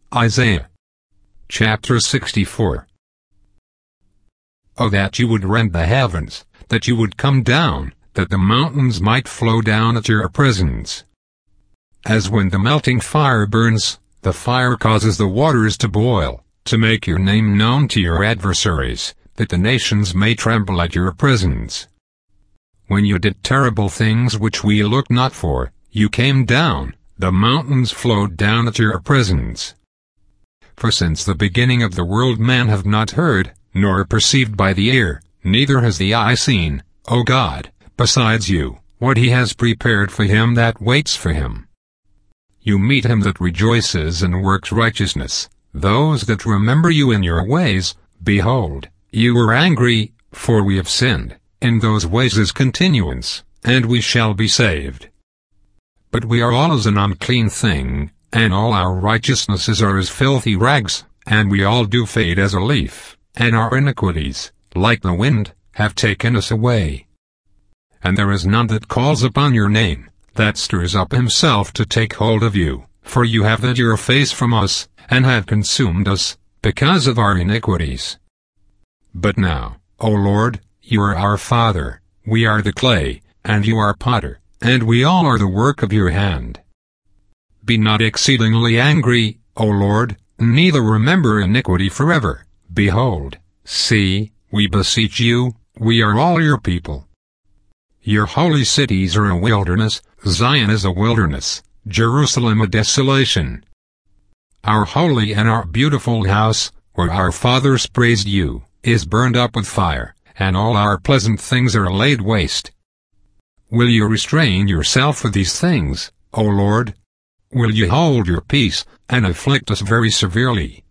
Isaiah chapter 64. Oh, that you would rend the heavens, that you would come down, that the mountains might flow down at your presence. As when the melting fire burns, the fire causes the waters to boil, to make your name known to your adversaries, that the nations may tremble at your presence. When you did terrible things which we looked not for, you came down, the mountains flowed down at your presence. For since the beginning of the world man hath not heard, nor perceived by the ear, neither has the eye seen, O God, besides you, what he has prepared for him that waits for him. You meet him that rejoices and works righteousness, those that remember you in your ways. Behold, you are angry, for we have sinned. In those ways is continuance, and we shall be saved. But we are all as an unclean thing, and all our righteousnesses are as filthy rags, and we all do fade as a leaf, and our iniquities, like the wind, have taken us away. And there is none that calls upon your name, that stirs up himself to take hold of you, for you have hid your face from us, and have consumed us, because of our iniquities. But now, O Lord, you are our Father, we are the clay, and you are potter, and we all are the work of your hand. Be not exceedingly angry, O Lord, neither remember iniquity forever. Behold, see, we beseech you, we are all your people. Your holy cities are a wilderness, Zion is a wilderness, Jerusalem a desolation. Our holy and our beautiful house, where our fathers praised you, is burned up with fire, and all our pleasant things are laid waste. Will you restrain yourself for these things, O Lord? Will you hold your peace, and afflict us very severely?